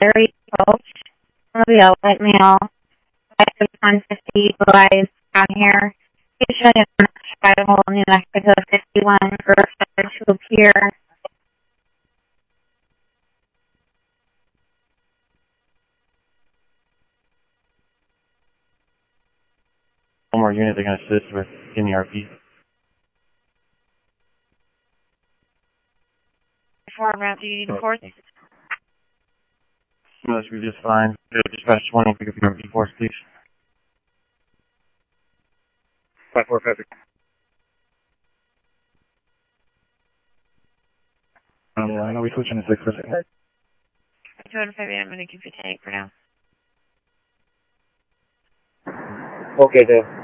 Larry Welch, mobile white male, 150, blue eyes, down here. He's showing up at Chicago, New Mexico 51 for a to appear. One more unit that can assist with in the RP. Forward route, do you need the force? No, that should be just fine. Dispatch 20, pick up your RP force, please. 5450. Yeah, I know we're switching to 6 for a second. 205, I'm going to keep you tank for now. Okay, Dave.